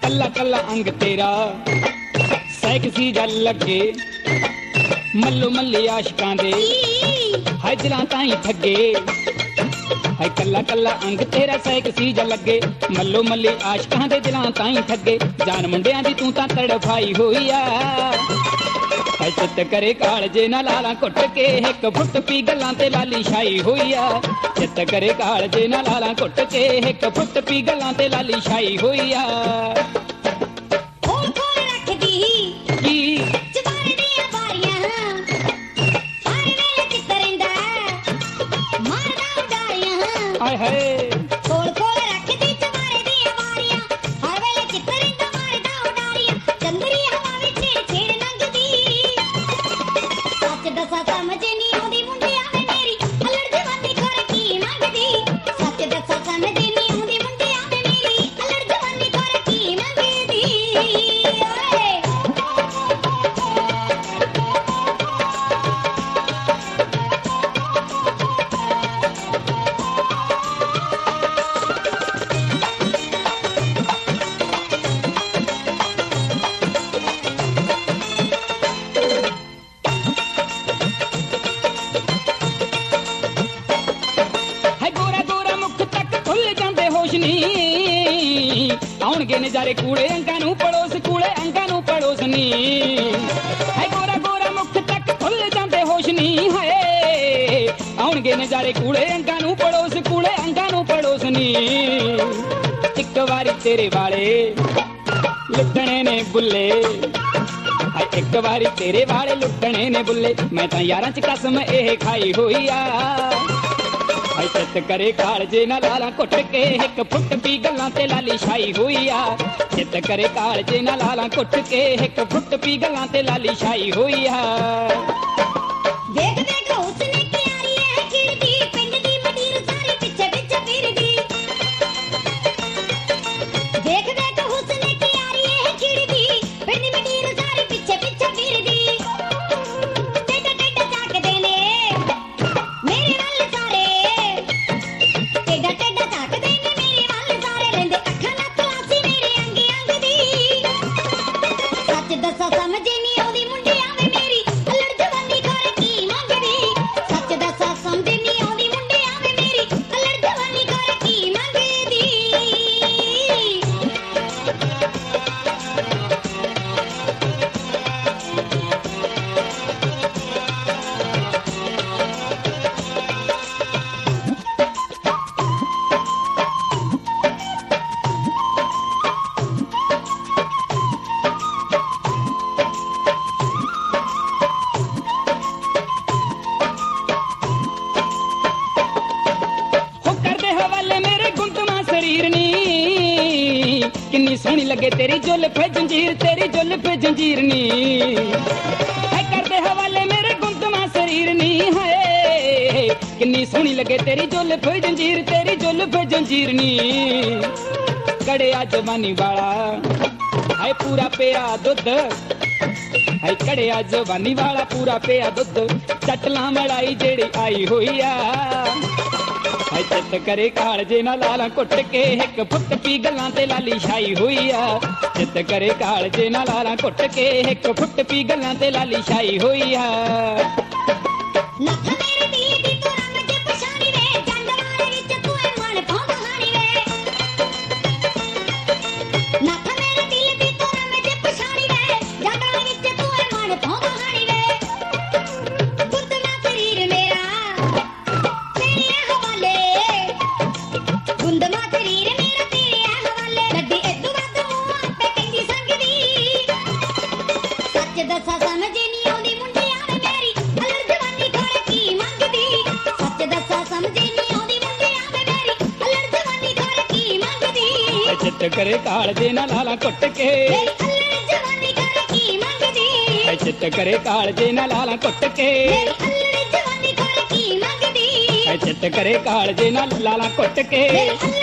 कल्ला कल्ला अंग तेरा सैकसी जल लगे मल्लो मल्ली आशकां दे हाय दिलां ताईं ठगे हाय कल्ला कल्ला अंग तेरा सैकसी जल लगे मल्लो मल्ली आशकां दे दिलां ताईं ठगे जान मुंडियां दी तूं तां तड़फाई होई आ हाय चित करे कालजे ना लाला कुट के एक फुट पी गल्लां ते लाली छाई होई आ चित करे कालजे ना लाला कुट के एक फुट पी गल्लां ते लाली छाई होई आ हाय हाय खोल खोल रख दी चमारे दी वारियां हर वेले चित्तर इंदा मारदा उडारियां चंदरी हवा विच छेड़ लंघदी सच दसा समझ नहीं आउंदी मुंडिया वे मेरी अलड़ जवानी कर की मंगदी सच दसा समझ नहीं आउंदी मुंडिया वे मेरी अलड़ जवानी कर की मंगदी आउणगे नजारे कूड़े अंगां नूं पड़ोस नी हाय गोरा गोरा मुख तक खुल जांदे होश नी हाय आउणगे नजारे कूड़े अंगां नूं पड़ोस नी इक वारी तेरे वाले लुटणे ने बुल्ले हाय एक वारी तेरे वाले लुटणे ने बुल्ले मैं तां यारां च कसम एह खाई होई आ हाय चित करे कालजे ना लाला कुट के एक फुट पी गल्लां ते लाली छाई होई आ चित करे कालजे ना लाला कुट के एक फुट पी गल्लां ते लाली छाई होई आ देख देख हुस्न की यारी है खिड़दी पिंड दी मडीर सारी पिछे पिछे फिरदी देख देख हुस्न की यारी है खिड़दी पिंड मडीर सारी पिछे पिछे फिरदी टेढ़ा टेढ़ा ताकदे ने मेरे वल सारे टेढ़ा टेढ़ा ताकदे ने मेरे वल सारे लेंदे अखां नाल तलाशी मेरे अंग अंग दी सच दसा समझ नहीं आउंदी मुंडिया वे मेरी अलड़ जवानी कर की मंगदी सच दसा समझ नहीं आउंदी मुंडिया वे मेरी अलड़ जवानी कर की मंगदी किन्नी सोहनी लगे तेरी जुल्फ जंजीर नी है कर दे हवाले मेरे गुंदमा शरीर नी है किन्नी सोहनी लगे तेरी जुल्फ जंजीर नी कड़िया जवानी वाला है पूरा पिया दुध है कड़िया जवानी वाला पूरा पिया दुध चटला मलाई जेड़ी आई हुई आ हाय चित करे कालजे ना लाला कुट के एक फुट पी गल्लां ते लाली छाई होई आ चित करे कालजे ना लाला कुट के एक फुट पी गल्लां ते लाली छाई होई आ नख मेरे दिल दी तू रंग जे पछाणी वे जंड मारे विच तू ए मन भौंग हाणी वे नख मेरे दिल दी तू रंग जे पछाणी वे जंड मारे विच तू ए मन भौंग हाणी वे गुंदमा शरीर मेरा तेरे हवाले गुंदमा शरीर मेरा तेरे हवाले लड्डी एदू वध मूंह आपे कहंदी संगदी सच दसा समझ नहीं आउंदी मुंडिया वे मेरी अलड़ जवानी कर की मंगदी सच दसा समझ नहीं आउंदी मुंडिया वे मेरी अलड़ जवानी कर की मंगदी चित करे कालजे ना लाला कुट के मेरी अलड़ जवानी कर की मंगदी चित करे कालजे ना लाला कुट के मेरी अलड़ जवानी कर की मंगदी चित करे कालजे ना लाला कुट के मेरी